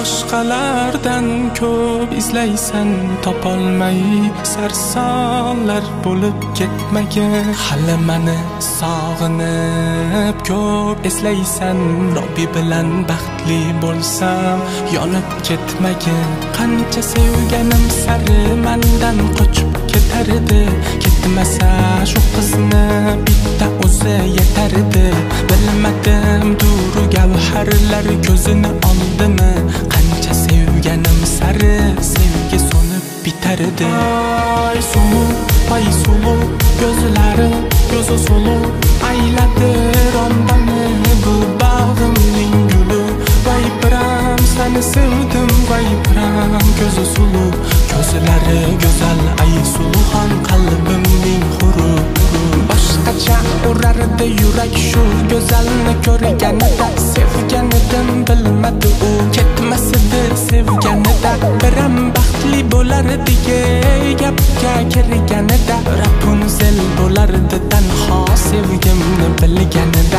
boshqalardan ko'p izlaysan topolmay sarsonlar bo'lib ketmagin hali mani sog'inib ko'p eslaysan Robbi bilan baxtli bo'lsam yonib ketmagin qancha sevganim sari mendan qochib ketardi ketmasa shu qizni bitta o'zi yetardi bilmadim duru gavharlar ko'zini oldimi qancha sevganim sari sevgi so'nib bitardi ay sulu gözlari gözü sulu ayladi rondani bu bağımning gülü vay piram seni sevdim vay piram gözü sulu gözlari güzel ay suluhan qalbimning huru boshqacha urardi yurak shu go'zalni ko'rganida sevganidan bilmadi u ketmasidi sevganida biram baxtli bo'lardi gapga kirganida Rapunzel bo'lardi tanho sevgimni bilganida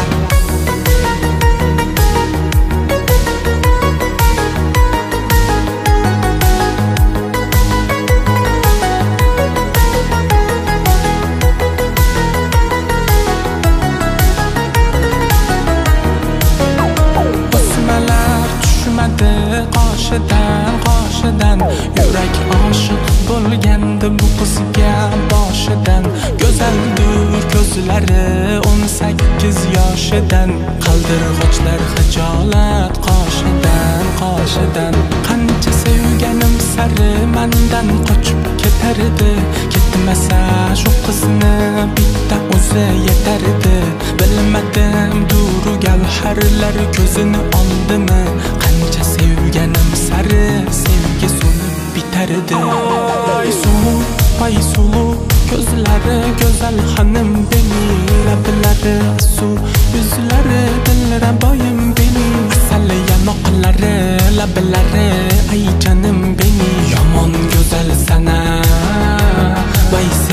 qoshidan yurak oshiq bo'lgandi bu qizga boshidan go'zaldir ko'zlari 18 yoshidan qaldirg'ochlar hijolat qoshidan qancha sevganim sari mendan qochib ketardi ketmasa shu qizni bitta o'zi yetardi bilmadim duru gavharlar ko'zini oldimi qancha sevganim sari sevgi so'nib bitardi ay sulu ko'zlari go'zal xonim beni lablari su yuzlari dilraboyim beni asal yanoqlari lablari ay jonim beni yomon go'zal sana vay